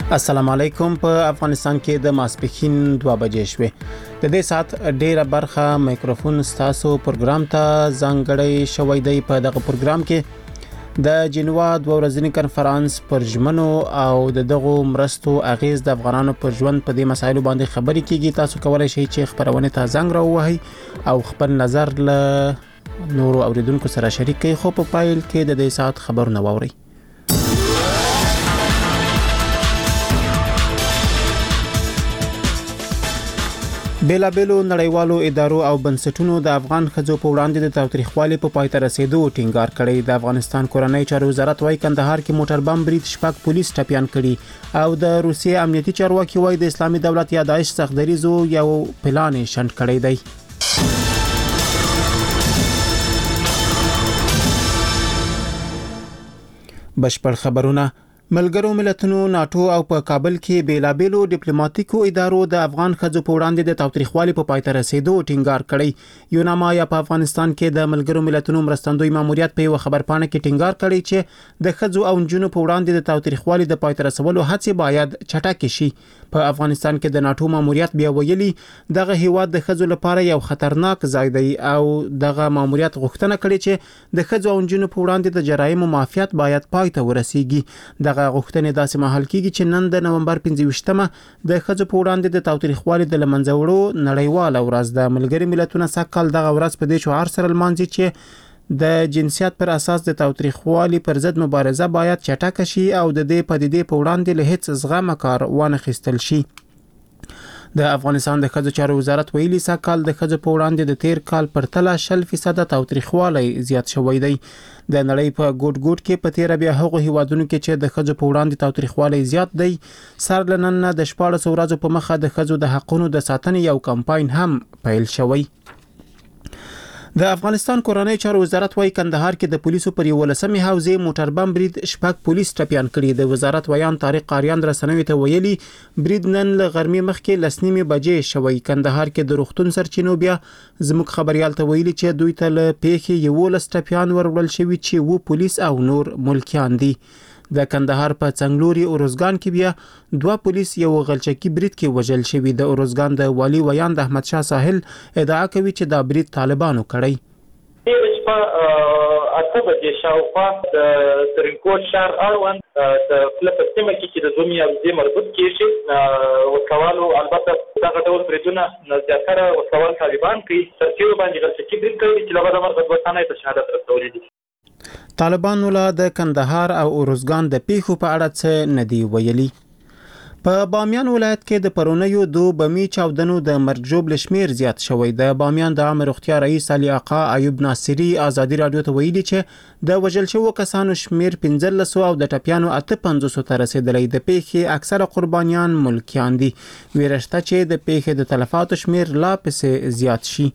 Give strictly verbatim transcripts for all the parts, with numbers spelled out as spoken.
السلام علیکم. په افغانستان کې د ماسپښین دوه بجې شوې. د دې سات ډیره برخه مایکروفون ستاسو پروګرام ته ځانګړی شوی دی. په دغه پروګرام کې د جنوا دوه ورځنی کنفرانس پر ژمنو او د دغه مرستو اغیز د افغانانو پر ژوند په دې مسایلو باندې خبرې کیږي. تاسو کولای شئ چې خبرونه ته زنګ راووهئ او خپل نظر له نورو اوریدونکو سره شریک کړئ. خو په پایل کې د دې سات خبرونه واورئ. بیلا بیلو نړیوالو ادارو او بنسټونو د افغان ښځو په وړاندې د تاوتریخوالي په پای ته رسیدو ټینګار کړی. د افغانستان کورنۍ چارو وزارت وايي کندهار کې موټر بم برید شپږ پولیس ټپیان کړي او د روسیې امنیتي چارواکي وايي د اسلامي دولت یا داعش سختدریزو یو پلان شنډ کړی دی. بشپړ خبرونه. ملګرو ملتونو ناتو او په کابل کې بیلابېلو ډیپلوماټیکو ادارو د افغان ښځو په وړاندې د تاوتریخوالي په پای ته رسیدو ټینګار کړی. یوناما یا په افغانستان کې د ملګرو ملتونو مرستندوی ماموریت په یو خبرپاڼه کې ټینګار کړی چې د ښځو او نجونو په وړاندې د تاوتریخوالي د پای ته رسولو هڅې باید چټکې شي. په افغانستان کې د ناتو ماموریت بیا ویلي دغه هیواد د ښځو لپاره یو خطرناک ځای دی او دغه ماموریت غوښتنه کړې چې د ښځو او نجونو په وړاندې د جرایمو معافیت باید پای ته ورسیږي. دغه غوښتنې داسې مهال کېږي چې نن د نومبر پنځه ویشتمه د ښځو په وړاندې د تاوتریخوالي د لمنځه وړو نړیواله ورځ ده. ملګري ملتونه سږ دغه ورځ په دې شعار سره لمانځي چې د جنسیت پر اساس د تاوتریخوالي پر ضد مبارزه باید چټکه شي او د دې پدیدې په وړاندې له هیڅ زغمه کار وانخیستل شي. د افغانستان د ښځو چارو وزارت ویلي سږ د ښځو په وړاندې د تیر کال پرتله شل فیصد تاوتریخوالی زیات شوی دی. د نړۍ په ګوټ ګوټ کې په تیر بیا هغه هیوادونو کې چې د ښځو په وړاندې تاوتریخوالی زیات دی سر لنن د شپاړس ورځو په مخه د ښځو د حقونو د ساتنې یو کمپاین هم پیل شوی. د افغانستان کورنۍ چارو وزارت وايي کندهار کې د پولیسو پر یولسمې حوزې موټر بم برید شپږ پولیس ټپیان کړي. د وزارت ویان طارق قاریان رسنوي ته ویلي برید نن له غرمې مخکې لسنیمې بجې شوی. کندهار کې د روغتون سرچینو بیا زموږ خبريال ته ویلي چې دوی ته له پیښې یولس ټپیان ورول شوي چې وو پولیس او نور ملکیان دي. د کندهار په څنګلوري اورزګان کې بیا دوه پولیس یو غلچکی برید کې وژل شوي. د اورزګان د والی ویان د احمد شاه ساحل ادعا کوي چې دا برید طالبانو کړی. په اته بجې شاوخوا د ترینکوټ شهر اړوند د فلسطین کې چې د زومي او د مربوط کېږي وسوالو البته دغه ډول بریدونه زیاتره وسوال طالبان کوي. سرچینو باندې غلچکی برید کوي چې لږه د مرګ وطنۍ په شهادت رسولي دي. طالبانو له د کندهار او اورزګان د پیښو په اړه څه ندی ویلي. په بامیان ولایت کې د پرونیو دو بمی چاودنو د مرګ ژوبل شمیر زیات شوی. د بامیان د عامه روغتیا رئیس علي آقا ایوب ناصری ازادي رادیو ته ویلي چې د وژل شوو کسانو شمیر پنځلس او د ټپیانو اته پنځوس ته رسیدلی. د پیښې اکثره قربانیان ملکیان دي. ویرشته چې د پیښې د تلفاتو شمیر لا پسې زیات شي.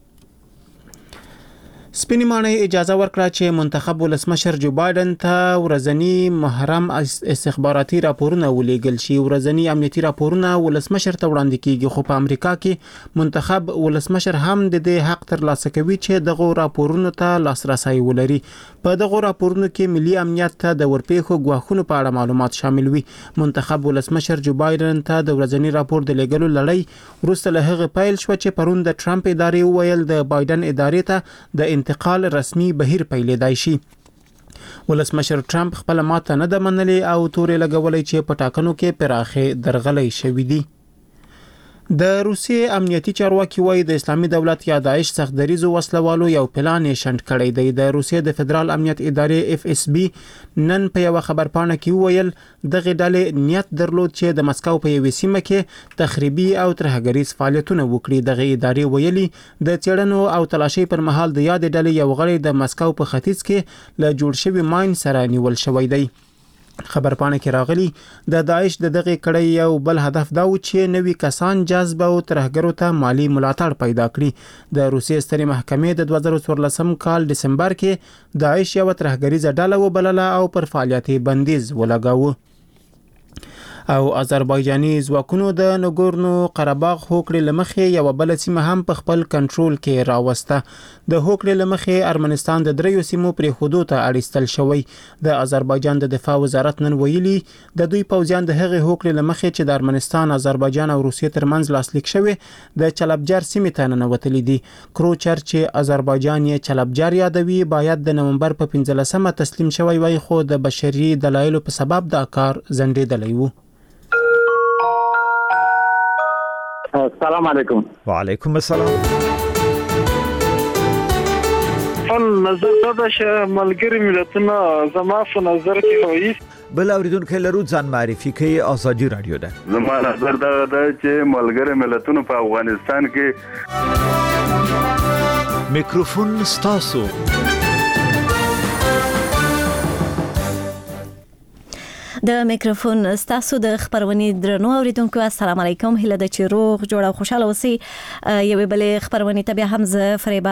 سپینې ماڼۍ اجازه ورکړه چې منتخب ولسمشر جو بایدن ته ورځنی محرم استخباراتي راپورونه ولېږل شي. ورځنی امنیتي راپورونه ولسمشر ته وړاندې کیږي خو په امریکا کې منتخب ولسمشر هم د دې حق ترلاسه کوي چې دغه راپورونو ته لاسرسي ولري. په دغه راپورونو کې ملي امنیت ته د ورپېښو ګواښونو په اړه معلومات شامل وي. منتخب ولسمشر جو بایدن ته د ورځنی راپور د لېږلو لړۍ وروسته له هغه پیل شو چې پرون د ټرمپ ادارې وویل د بایدن ادارې ته د انتقال رسمي بهیر پیلېدای شي. ولسمشر ټرمپ خپل ماته نه د منلي او تورې لګولې چې په ټاکنو کې پراخه درغلي شوې دي. د روسیې امنیتي چارواکي وايي د اسلامي دولت یا داعش سختدریزو وسلوالو یو پلان شنډ کړی دی. د روسیې د فدرال امنیت ادارې اف اس بي نن په یو خبرپاڼه کې وویل دغه ډلې نیت درلود چې د مسکو په یوې سیمه کې تخریبي او ترهګریز فعالیتونه وکړي. دغه ادارې ویلي د چړنو او تلاشي پر مهال د یاد ډلې یو غړی د مسکو په ختیځ کې له جوړ شوی ماین سره نیول شوی دی. خبرپاڼه کې راغلي د داعش د دغه کړۍ یو بل هدف دا و چې نوي کسان جذب او ترهګرو ته مالی ملاتړ پیدا کړي. د روسیې سترې محکمې د دوه زره څوارلسم کال دسمبر کې داعش یو ترهګریزه ډله وبلله او پر فعالیت بندیز ولګاوه. او آذربایجاني ځواکونو د نګورنو قرهباغ هوکړې لمخې یو بل سیمه هم په خپل کنټرول کې راوسته. د هوکړې لمخې ارمنستان د دریو سیمو پرې خودو ته اړیستل شوی. د آذربایجان د دفاع وزارت نن ویلي د دوی پوځیان د هغې هوکړې لمخې چې د ارمنستان، آذربایجان او روسیې ترمنځ لاسلیک شوی د چلبجر سیمې ته ننوتلي دي. کروچر چې آذربایجان یې چلبجر یادوي باید د نومبر په پنځلسمه تسلیم شوی وای، خو د بشري دلایلو په سبب دا کار ځنډېدلی و. السلام علیکم. وعلیکم السلام. خپل نظر دا چې ملګری ملتونه زما په نظر کې وایي بل اوریدونکو لرو ځان معرفي کوي. ازادي رادیو ده. زما نظر دا ده چې ملګری ملتونه په افغانستان کې میکروفون ستاسو. د میکروفون ستاسو د خبرونې درنو اوریدونکو السلام علیکم. هله د چروغ جوړ او خوشاله اوسئ. یوې بلې خبرونې ته بیا هم زه فریبا